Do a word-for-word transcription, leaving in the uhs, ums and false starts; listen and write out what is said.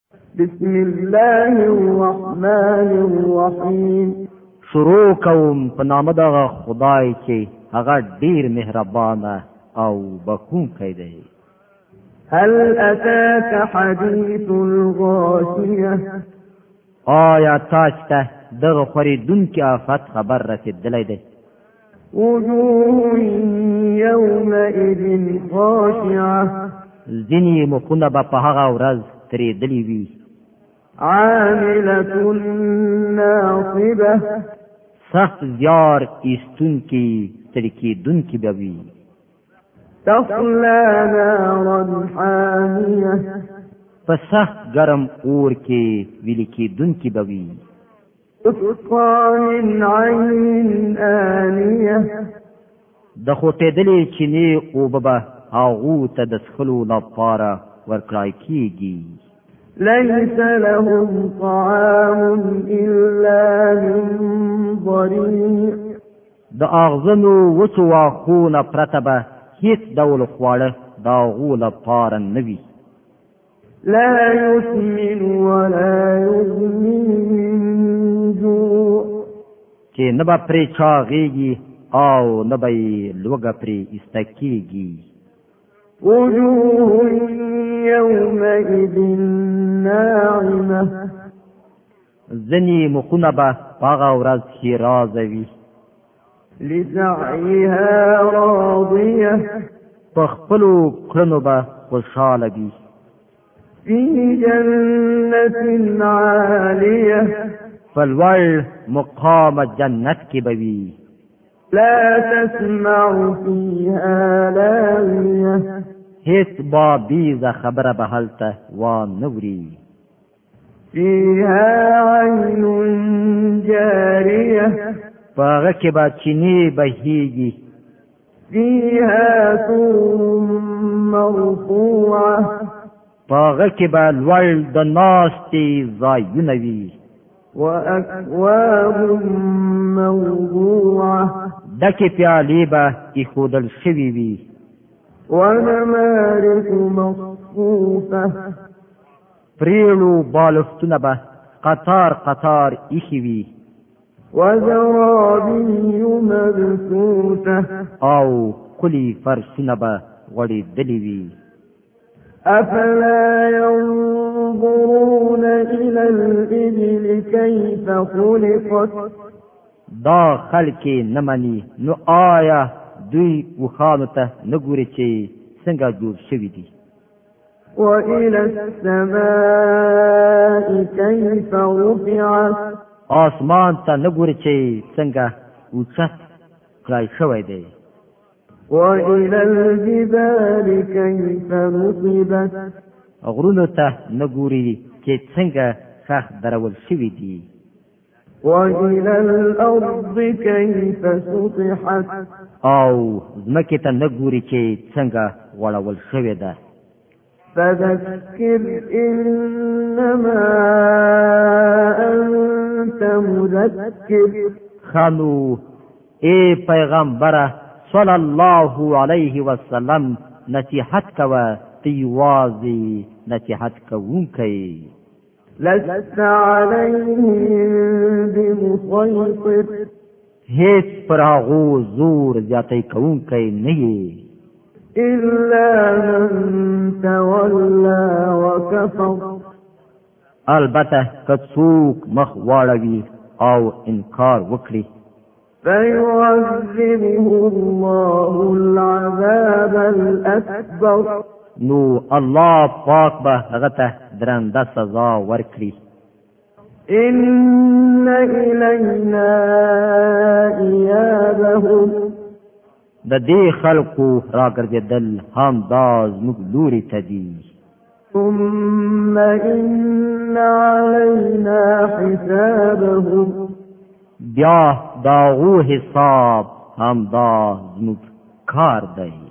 بسم الله الرحمن الرحیم. شروع کوم په نام د خدای چې هغه ډیر مهربان او بخښونکی دی. هل اتاك حديث الغاشیه؟ آیا تاسو ته دغه خریدونکي آفت خبر رسیدلی دی؟ وجوه يومئذ خاشعه. ځینې مخونه به په هغه ورځ ترېدلي وي. عاملة ناصبة. سخت زیار ایستونکي ستړي کېدونکي به وي. تصلى نارا حامية. په سخت ګرم اور کې ویلې کېدونکي به وي. تسقى من عين آنية. د خوټېدلې چینې اوبه به هغو ته د څښلو لپاره ورکړای کېږي. ليس لهم طعام إلا من ضريع. د اغزنو وچو واښو نه پرته به هیڅ ډول خواړه د هغو لپاره نه وي. لا يسمن ولا يغني من جوع. چې نه به پرې چاغېږي او نه به یې لوږه پرې ایسته کېږي. وجوه يومئذ ناعمة. ځینې مخونه به په هغه ورځ ښېرازه وي. لسعيها راضية. په خپلو کړنو به خوشحاله وي. في جنة عالية. په لوړ مقامه جنت کې به وي. لا تسمع فيها لاغية. هیڅ بابیزه خبره به هلته وانوري. فيها عين جارية. په هغه کې به چینې بهیږي. فيها سرر مرفوعة. په هغه کې به لوړ د ناستې ځایونه وي. وأكواب موضوعة. ډکې پیالې به ایښودل شوي وي. ونمارق مصفوفة. پریړو بالښتونه به قطار قطار ایښي وي. وزرابي مبثوثة. او کلي فرشونه به غوړېدلي وي. أفلا ينظرون إلى الإبل كيف خلقت؟ دا خلک نه مني نو آیا دوی وخانو ته نه ګوري چې څنګه جوړ شوي دي؟ وإلى السماء كيف رفعت؟ آسمان ته نه ګوري چې څنګه اوچت کړای شوی دی. وإلى الجبال كيف نصبت؟ غرونو ته نه ګوري چې څنګه ښخ درول شوي دي. وإلى الأرض كيف سطحت؟ او ځمکې ته نه ګوري چې څنګه غوړول شوې ده. فذكر إنما أنت مذكر. خانو اے پیغمبره صلی الله علیه وسلم نصیحت کوه تی یوازې نصیحت کوونکی. لست عليهم بمسيطر. هیڅ پر هغو زور زیاتی کوونکی نه یې. إلا من تولى وكفر. البته که څوک مخ واړوي او انکار وکړي فيعذبه الله العذاب الأكبر. نو الله پاک به هغه ته درنده سزا ورکړي. إن إلينا إيابهم. د دې خلقو راګرځېدل هم دا زموږ لوري ته دي. ثم إن علينا حسابهم. بیا دا غو حساب هم دا زموږ کار دی.